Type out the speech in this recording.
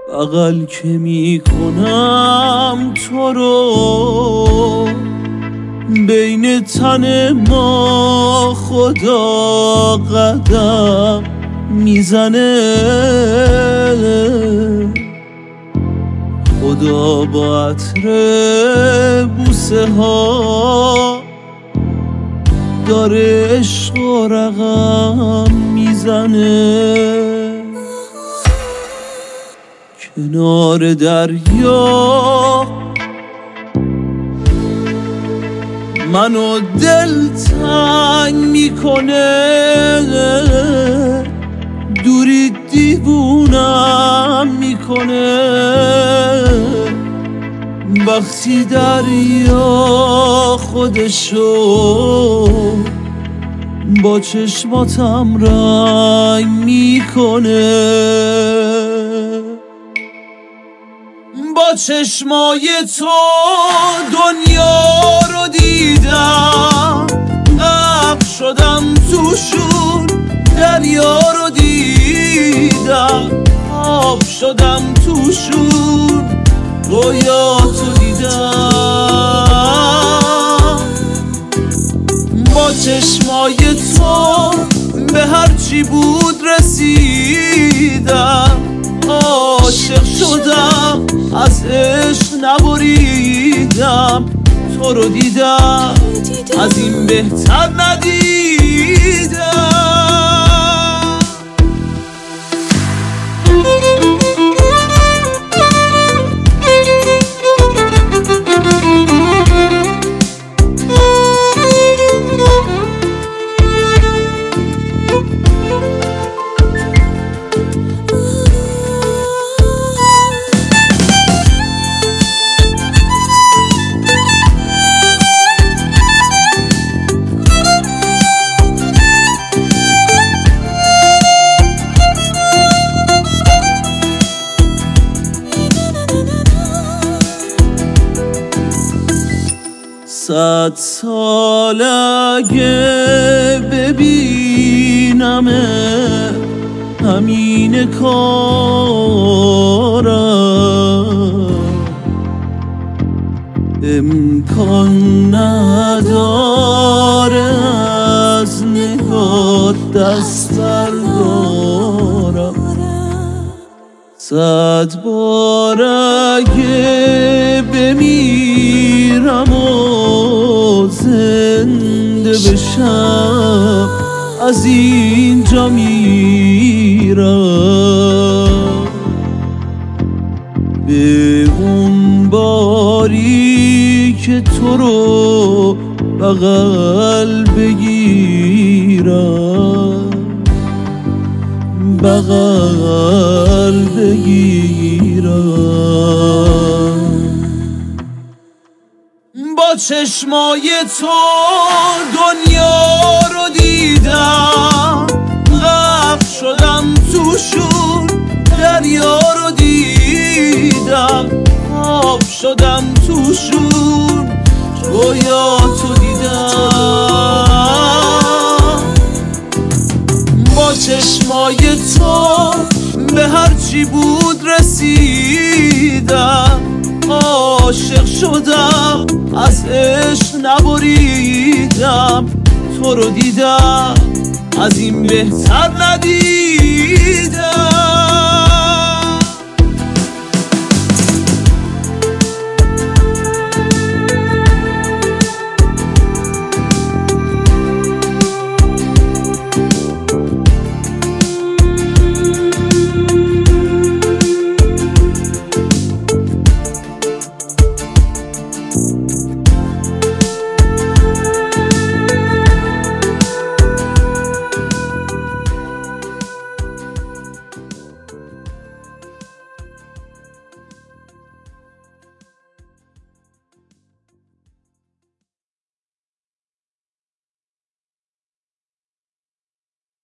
بغل که میکنم تو رو، بین تن ما خدا قدم میزنه. خدا با عطر بوسه ها داره عشق و رقم میزنه. کنار دریا منو دلتنگ میکنه، دوری دیوونم میکنه. وقتی دریا خودشو با چشماتم رنگ میکنه. با چشمای تو دنیا رو دیدم، غرق شدم توشون. دریا رو دیدم، آب شدم توشون. رویاتو دیدم. با چشمای تو به هرچی بود رسیدم. عاشق شدم، از عشق نبریدم. تو رو دیدم، از این بهتر ندیدم. صد سال اگه ببینم همین کارم، امکان نداره از نگات دست بردارم. صد بار اگه بمیرم و زنده بشم، از اینجا میرم به اون باری که تو رو بغل بگیرم، بغل بگیرم. با چشمای تو دنیا رو دیدم، غرق شدم توشون. دریا رو دیدم، آب شدم توشون. رویاتو دیدم. با چشمای تو به هرچی بود رسیدم. عاشق شدم، از عشق نبریدم. تو رو دیدم، از این بهتر ندیدم.